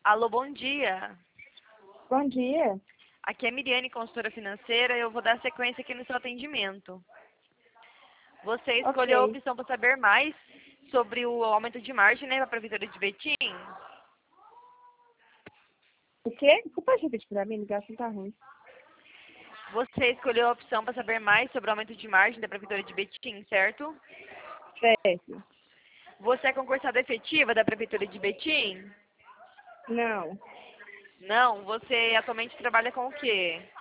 Alô, bom dia. Bom dia. Aqui é Miriane, consultora financeira. Eu vou dar sequência aqui no seu atendimento. Você escolheu a Ok. opção para saber mais sobre o aumento de margem, né, para a Prefeitura de Betim? O quê? Você pode repetir pra mim? A ligação tá ruim. Você escolheu a opção para saber mais sobre o aumento de margem da Prefeitura de Betim, certo? Certo. Você é concursada efetiva da Prefeitura de Betim? Não. Não. Você atualmente trabalha com o quê?